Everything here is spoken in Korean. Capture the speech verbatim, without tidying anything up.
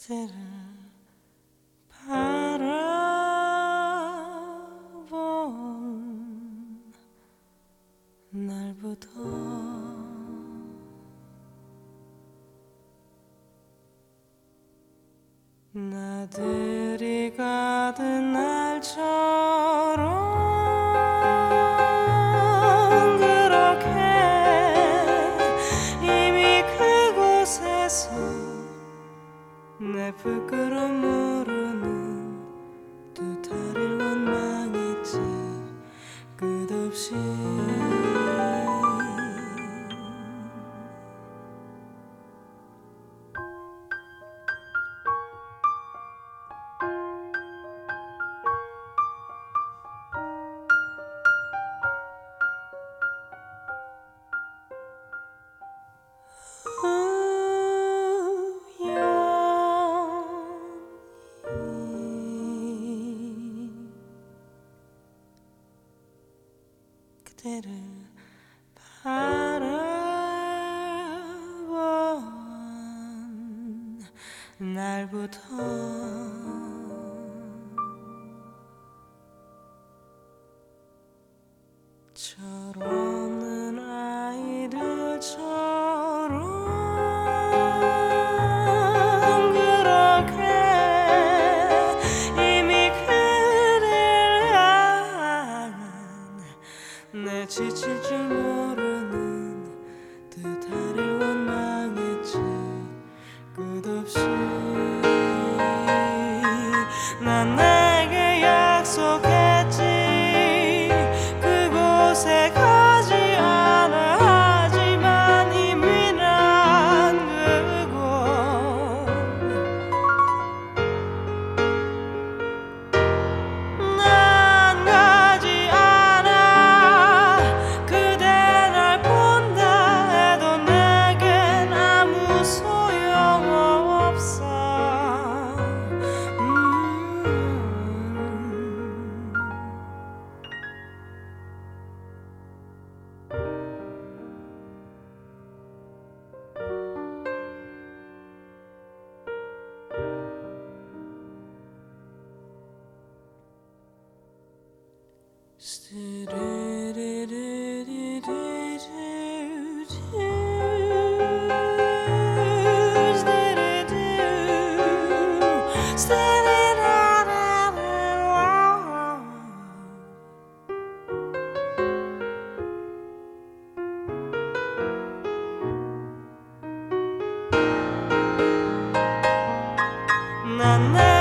그대를 바라본 날부터 나들이 가던 날처럼 그렇게 이미 그곳에서 내 부끄러움 모르는 두 다리를 원망했지. 끝없이 그대를 바라본 날부터 철없는 아이들처럼 그렇게 이미 그댈 향한 내 지칠 줄 모르는 두 다리를 원망했지. 끝없이 난 내게 약속했지. 그곳에 가지 않아. 하지만 이미 난 그곳 난 가지 않아. 그대 날 본다 해도 내겐 아무 소용없어. 난